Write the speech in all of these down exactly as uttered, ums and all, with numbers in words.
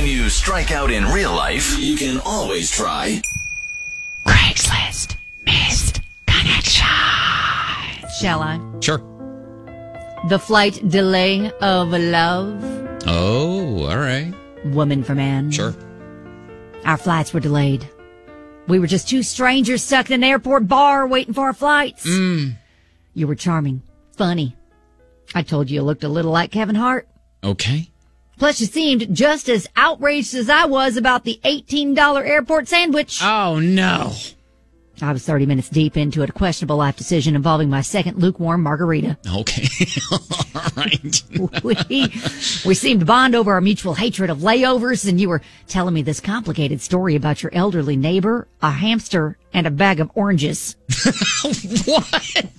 you strike out in real life, you can always try Craigslist Missed Connection. Shall I? Sure. The flight delay of love. Oh, all right. Woman for man. Sure. Our flights were delayed. We were just two strangers stuck in an airport bar waiting for our flights. Mm. You were charming, funny. I told you you looked a little like Kevin Hart. Okay. Plus, you seemed just as outraged as I was about the eighteen dollars airport sandwich. Oh, no. I was thirty minutes deep into a questionable life decision involving my second lukewarm margarita. Okay. All right. we, we seemed to bond over our mutual hatred of layovers, and you were telling me this complicated story about your elderly neighbor, a hamster, and a bag of oranges. What?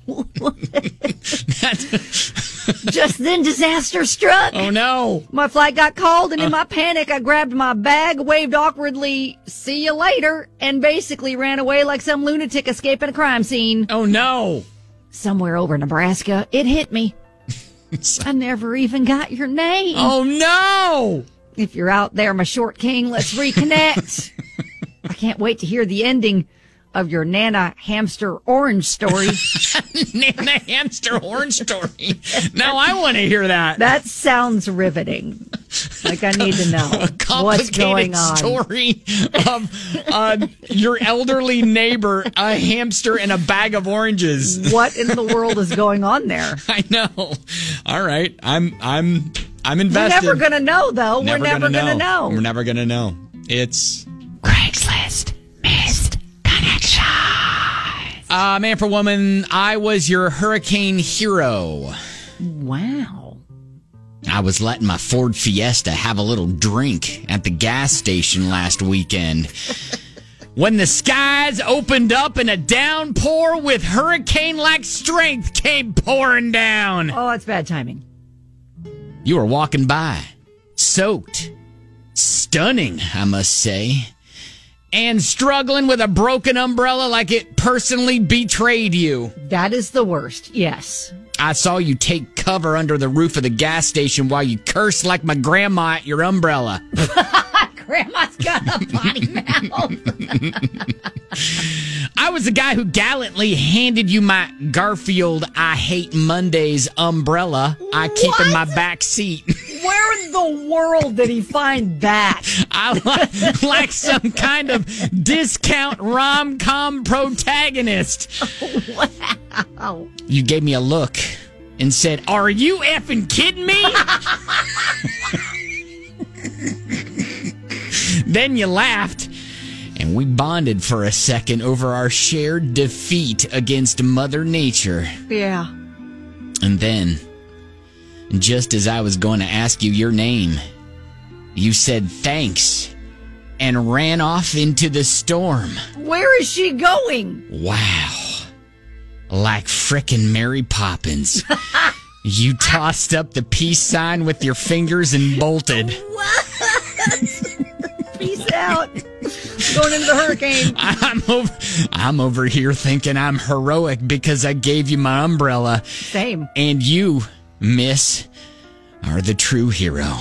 Just then, disaster struck. Oh, no. My flight got called, and in my panic, I grabbed my bag, waved awkwardly, see you later, and basically ran away like some lunatic escaping a crime scene. Oh, no. Somewhere over Nebraska, it hit me. I never even got your name. Oh, no. If you're out there, my short king, let's reconnect. I can't wait to hear the ending of your Nana hamster orange story. Nana hamster orange story. Now I want to hear that. That sounds riveting. Like I need to know A what's going on. Story of uh, your elderly neighbor, a hamster, and a bag of oranges. What in the world is going on there? I know. All right, I'm I'm I'm invested. We're never gonna know, though. Never We're never gonna, gonna know. know. We're never gonna know. It's Craigslist Missed Connection. uh, man for woman. I was your hurricane hero. Wow. I was letting my Ford Fiesta have a little drink at the gas station last weekend when the skies opened up and a downpour with hurricane-like strength came pouring down. Oh, that's bad timing. You were walking by, soaked, stunning, I must say, and struggling with a broken umbrella like it personally betrayed you. That is the worst, yes. I saw you take cover under the roof of the gas station while you cursed like my grandma at your umbrella. Grandma's got a potty mouth. I was the guy who gallantly handed you my Garfield I Hate Mondays umbrella I keep What? in my back seat. Where in the world did he find that? I like, like some kind of discount rom-com protagonist. Wow. You gave me a look and said, "Are you effing kidding me?" Then you laughed, and we bonded for a second over our shared defeat against Mother Nature. Yeah. And then, just as I was going to ask you your name, you said thanks and ran off into the storm. Where is she going? Wow. Like frickin' Mary Poppins. You tossed up the peace sign with your fingers and bolted. What? Peace out. Going into the hurricane. I'm over, I'm over here thinking I'm heroic because I gave you my umbrella. Same. And you, miss, are the true hero.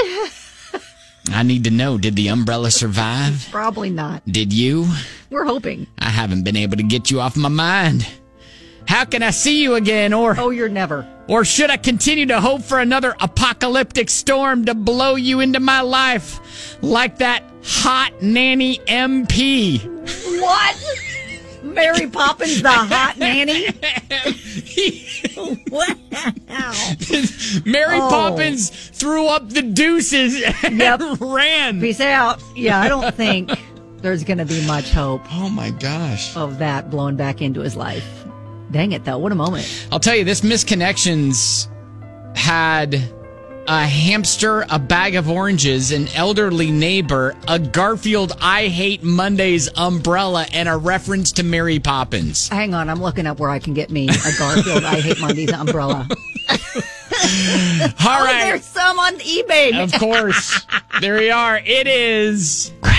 I need to know, did the umbrella survive? Probably not. Did you? We're hoping. I haven't been able to get you off my mind. How can I see you again, or Oh, you're never. or should I continue to hope for another apocalyptic storm to blow you into my life like that hot nanny M P? What? Mary Poppins, the hot nanny? Wow. Mary Oh. Poppins threw up the deuces and Yep. ran. Peace out. Yeah, I don't think there's going to be much hope Oh my gosh. of that blowing back into his life. Dang it, though. What a moment. I'll tell you, this Misconnections had a hamster, a bag of oranges, an elderly neighbor, a Garfield I Hate Mondays umbrella, and a reference to Mary Poppins. Hang on, I'm looking up where I can get me a Garfield I Hate Mondays umbrella. All Oh, right. there's some on eBay. Of course. There we are. It is